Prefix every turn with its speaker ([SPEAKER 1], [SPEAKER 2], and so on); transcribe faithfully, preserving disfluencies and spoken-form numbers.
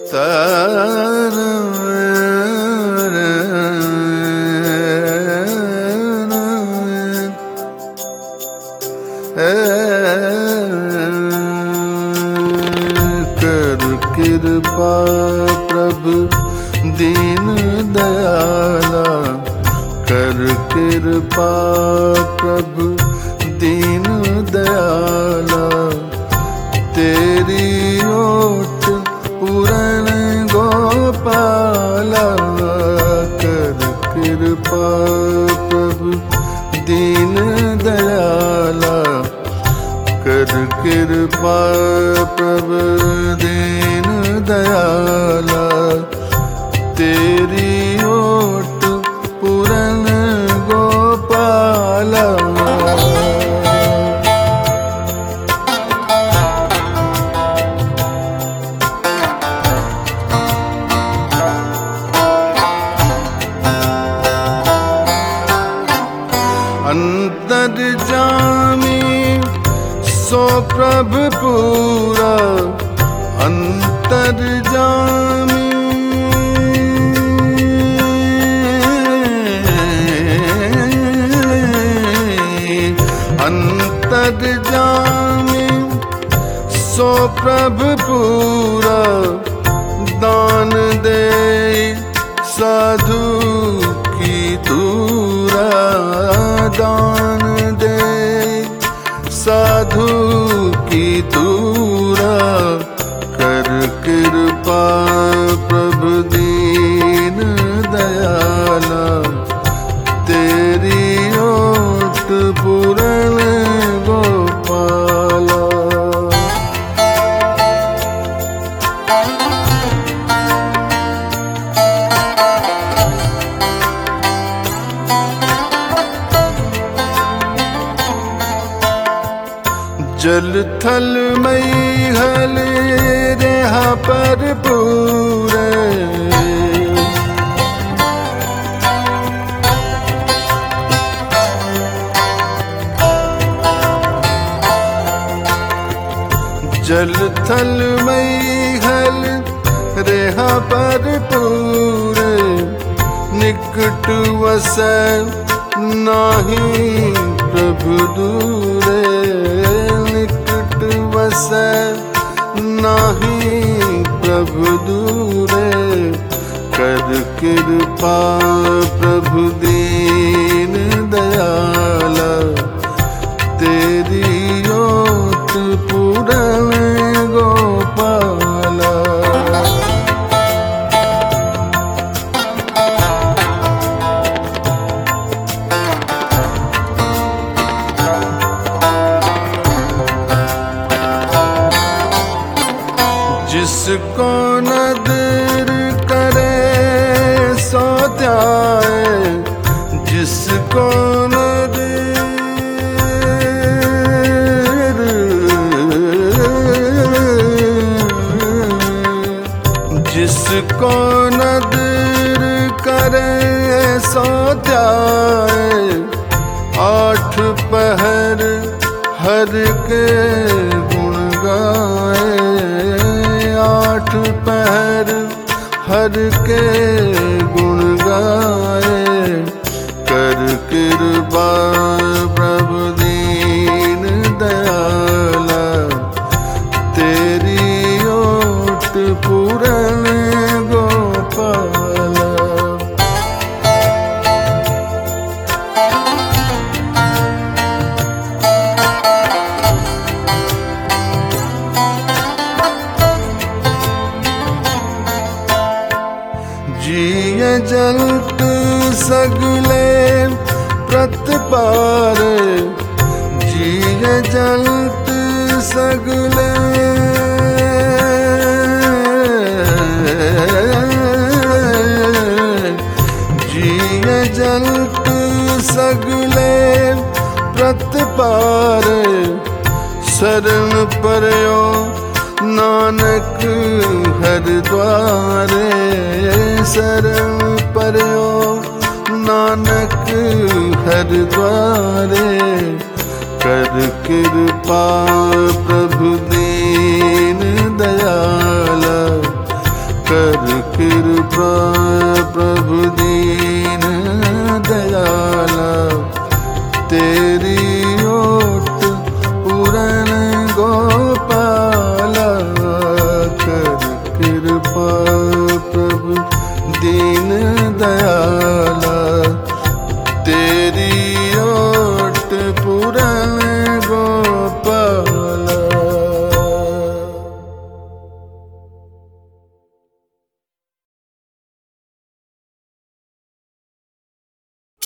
[SPEAKER 1] कर कृपा प्रभु दीन दयाला, कर कृपा प्रभु दीन दयाला, तेरी ओट पूरण गोपाला, कर कृपा प्रभु दीन दयाला, कर कृपा प्रभु दीन दयाला, तेरी ओट पूरण गोपाला। अंतर्जामी सो प्रभु पूरा, अंतर्जामी अंतर्जामी सो प्रभु पूरा, दान दे साधु की दूरा, दान दे साधु की दूरा, कर कृपा प्रभु दीन दयाला, तेरी ओट पूरण गोपाला। जल थल मई हल रेहा पर पूरे, जल थल मई हल रेहा पर पूरे, निकट वसै नाही प्रभु दूरे, निकट वसै नाही प्रभु दूरे, कर कृपा प्रभु दीन दयाला, तेरी ओट पूरण गोपाला। जिसको नदर करे सो त्याए, जिसको नदर जिसको नदर करे सो त्याए, आठ पहर हर के गुण गाए, आठ पहर हर के गुण गाए, कर कृपा प्रभु दीन दयाला, तेरी ओट पूरण गोपाला। जिय जलत सगले प्रतपार, जिय जलत सगले जिय जलत सगले प्रतपार, शरण परयो नानक हर द्वारे, शरण परयो नानक हर द्वारे, कर कृपा प्रभु दीन दयाला, कर कृपा प्रभु